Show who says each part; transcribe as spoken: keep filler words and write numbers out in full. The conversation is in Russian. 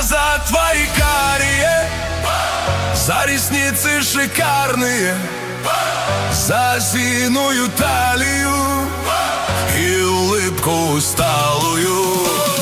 Speaker 1: глаза твои карие, за ресницы шикарные, за синую талию и улыбку усталую.